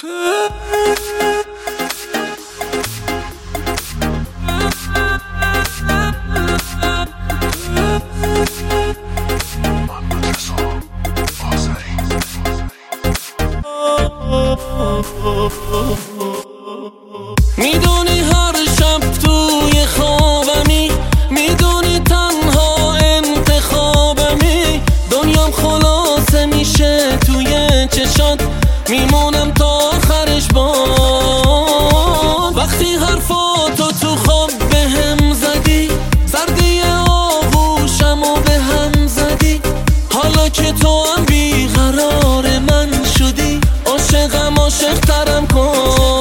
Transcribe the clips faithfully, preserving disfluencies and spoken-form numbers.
میدونی هر شب توی خوابمی، میدونی تنها انتخابمی، دنیام خلاصه میشه توی چشات، میمونم تا آخرش باد. وقتی حرفاتو تو خواب به هم زدی، سردی آغوشمو به هم زدی، حالا که تو هم بیقرار من شدی، عاشقم عاشق ترم کن.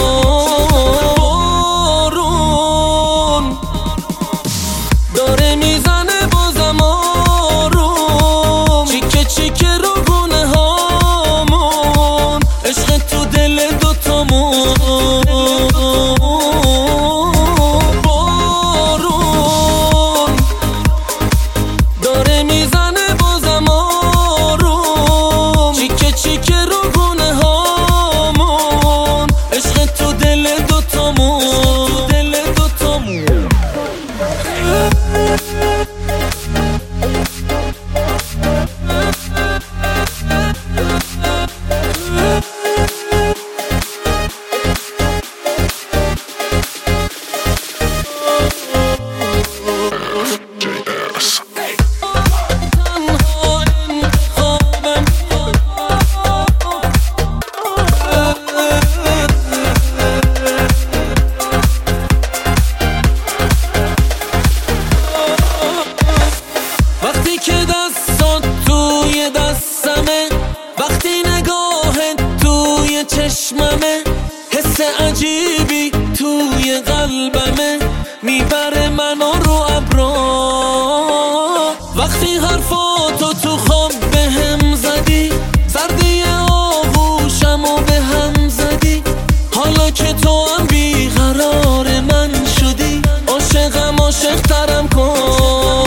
بارون داره میزنه بازم آروم، چیکه چیکه رو گونه هامون، عشق تو دل دوتامون. بارون داره میزنه بازم آروم، چیکه چیکه رو گونه هامون، عشق تو دل دوتامون. وقتی که دستات توی دستمه، وقتی نگاهت توی چشممه، حس عجیبی توی قلبمه، میبره منو رو ابرا. وقتی حرفاتو تو خواب به هم زدی، سردی آغوشمو به هم زدی، حالا که تو هم بیقرار من شدی، عاشقم عاشق ترم کن.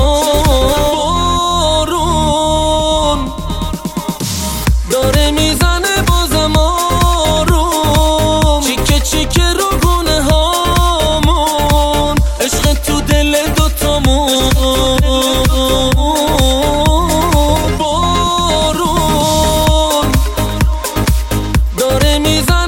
داره میزنه بازم آروم، چیکه چیکه رو گونه هامون، عشق تو دل دوتامون. بارون داره میزنه